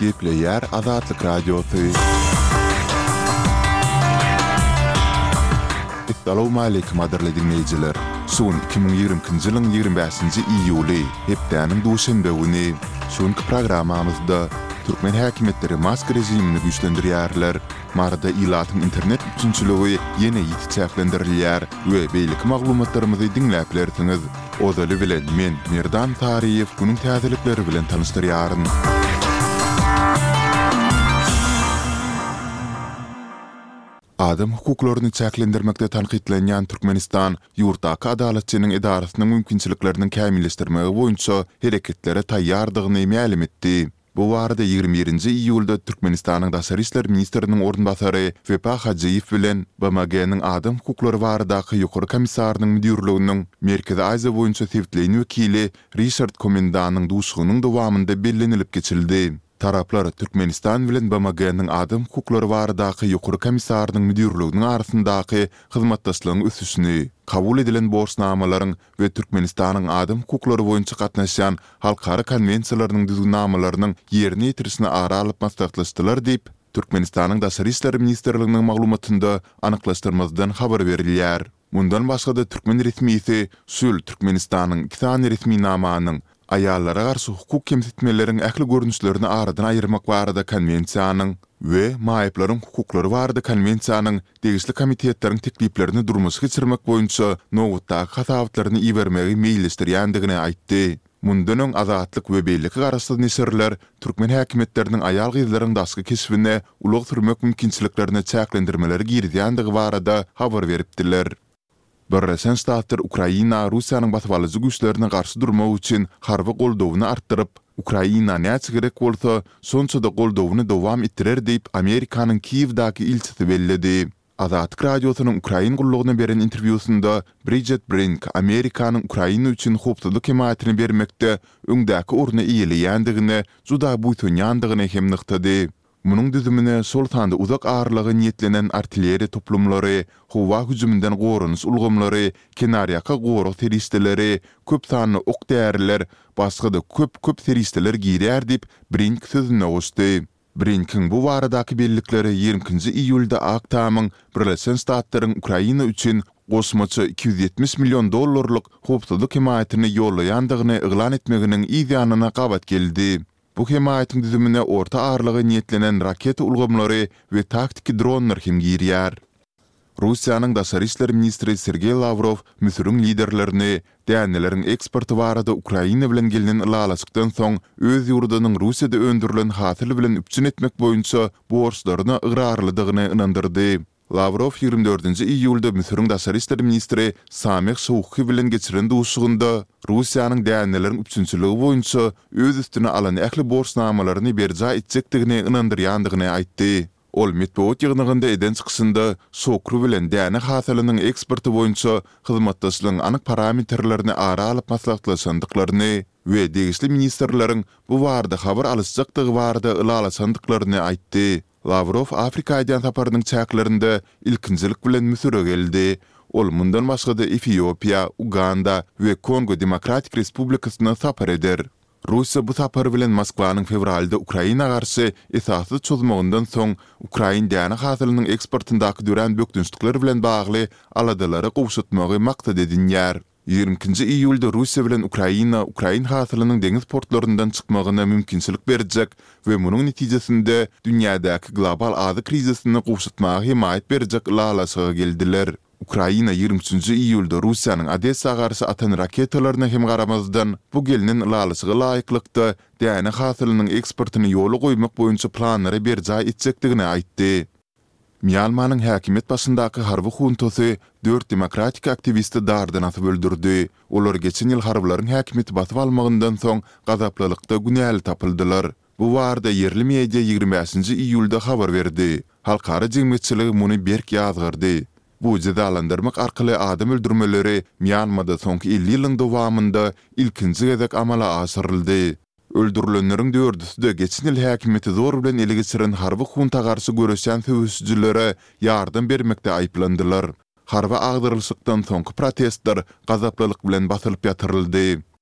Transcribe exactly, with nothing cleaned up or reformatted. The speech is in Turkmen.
Gepleyer Azatlyk Radiosu. Assalamu alaykum aderli dinleyijiler. Son iki bin ýigrimkinji ýylyň ýigirme beşinji iýuly hepdäniň duşanbe güni şonky programamyzda Türkmen häkimetleri mask rejimini güýçlendirýärler. Marada ilatyň internet üçinçiligi ýene ýitçäklendirilýär we beýlik maglumatlarymyzy dinläplersiňiz. Ozaly bilen men Merdan Tariýew günüň täzelikleri bilen tanışdyrýaryn. Adam hukuklaryny çäklendirmekde tanqidlenýän Türkmenistan ýurtdaky adaletçiniň idarasynyň mümkinçiliklerini kämilleşdirmegi boýunça hereketlere taýýardygyny ma'lum etdi. Bu barada ýigirme birinji iýulda Türkmenistanyň Daşary işler ministriniň ornbasary Wepa Hajyýew bilen B M G-niň adam hukuklary baradaky ýokary komissarynyň müdirliginiň Merkezi Aziýa boýunça täwitleýän wekili Richard Komendanyň duşugynyň dowamında bellenilip geçildi. Taraplar Türkmenistan bilen B M G-niň adam hukuklary baradaky ýokary komissarynyň müdirliginiň arasyndaky hyzmatdaşlygyň ösüşini, kabul edilen borçnamalaryň we Türkmenistanyň adam hukuklary boýunça gatnaşan halkara konwensiýalarynyň düzgünamalarynyň ýerine ýetirisine ara alyp maslahatlaşdylar diýip Türkmenistanyň Daşary işler ministrliginiň maglumatynda anyklaşdyrmazdan habar berilýär. Mundan başga da Türkmen resmiýeti Sül Türkmenistanyň iki tane resmi namanyň ayallara garşy hukuk kemsitmeleriň ähli görnüşlerini aradan aýyrmak barada konwensiýanyň we maýyplaryň hukuklary barada konwensiýanyň degişli komitetleriň tekliplerini durmuşa geçirmek boýunça nowutdaky hasawatlaryny iýermegi meýilleşdirýändigini aýtdy. Mundan öň azatlyk we beýleki garaşly neşirler Türkmen häkimetleriniň aýal gyzlaryň daşky kesibine ulug sürmek mümkinçiliklerini çäklendirmeleri girýändigi barada habar beripdiler. Birleşen Ştatlar Ukraina Russiýanyň batwalyjy güýçlerine garşy durmak üçin harby goldawyny artdyryp, Ukraina näçe gerek bolsa, şonça da goldawyny dowam etdirer diýip Amerikanyň Kiýewdaky ilçisi bellidi. Azatlyk radiosynyň Ukraina gullugyna beren interwýusynda Bridget Brink Amerikanyň Ukraina üçin hopsuzlyk kematini bermekde öňdäki urna iýelýändigini, juda buýsunýandygyny hem nyktady. Munun düzümine sol tanda uzak ağırlığı niyetlenen artilleri toplumları, hova hücumundan gorunus ulgumları, kenariyaka goru teristleri, köp sanlı ok değerler, başka da köp köp teristler girýär dip Brink sözüne oşdy. Brink'in bu varadaki bellikleri ýigrimkinji iýulda Aktamyň Birleşen Ştatlaryň Ukraina üçin goşmaçy iki yüz ýetmiş milyon dollarlyk hopsuzlyk kematini ýollaýandygyny yglan etmeginiň ýa-da gabat geldi. Bu hemaýatyň düzümine orta ağırlygy niyetlenen raket ulgamlary we taktiki dronlar hem girýär. Russiýanyň Daşary işler ministri Sergey Lavrov müsürüň liderlerini däneleriň eksporty barada Ukraina bilen gelinen ýalaşykdan soň öz ýurdunyň Russiýada öndürilen hasyly bilen üpçün etmek boýunça borçlaryna ıgrarlydygyny ynandyrdy. Lavrov ýigirme dördünji iýulda müsürüň Daşary işler ministri Samih Şuhky bilen geçiren duşugynda Russiýanyň däneleriň üçinçiligi boýunça öz üstüne alan ähli borçnamalaryny berja etjekdigini ynandyrýandygyny aýtdy. Ol metbuat ýygnygynda eden çykysynda sokru bilen däne hasalynyň eksporty boýunça hyzmatdaşlygyň anyk parametrlerini ara alyp maslahatlaşandyklaryny we degişli ministrleriň bu barada habar alysjakdygy barada ýylalaşandyklaryny aýtdy. Lavrov Afrika ýan saparynyň çäklerinde ilkinjilik bilen müsüre geldi. Ol mundan başga da Etiopiýa, Uganda we Kongo Demokratik Respublikasyna sapar eder. Russiýa bu sapar bilen Moskwanyň fevralda Ukraina garşy esasy çözmegininden soň Ukraina däne hasalynyň eksportyndaky dören bökdünçlikleri bilen bagly aladylary gowşatmagy maksat edinýär. ýigrimkinji iýulda Russiýa bilen Ukraina Ukraina hasalynyň deňiz portlaryndan çykmagyna mümkinçilik berjek we munyň netijesinde dünýädäki global azy krizisini gowşatmagy himayet berjek ýalaşyga geldiler. Ukraina ýigirme üçinji iýulda Russiýanyň Odessa garşy atan raketalaryna hem garamazdan bu gelinen ýalaşyga laýyklykda däne hasalynyň eksportyny ýoly goýmak boýunça planlary berja etjekdigini aýtdy. Myanmanyň häkimet başyndaky harby huntosy dört demokratik aktivisti dardan atyp öldürdi. Olar geçen ýyl harbylaryň häkimeti basyp almagyndan soň gazaplylykda günäli tapyldylar. Bu barada yerli media ýigirme beşinji iýulda habar berdi. Halkara jemgyýetçiligi muny berk ýazgyrdy. Bu cezalandyrmak arkaly adam öldürmeleri Myanmada soňky elli ýylyň dowamında ilkinji gezek amala aşyryldy. Öldürülenleriň dördüsü de geçen ýyl häkimeti zor bilen ele geçiren harby hunta garşy görüşen söwüşçilere ýardam bermekde aýplandylar. Harby agdyrylşykdan soňky protestler gazaplylyk bilen basylyp ýatyryldy.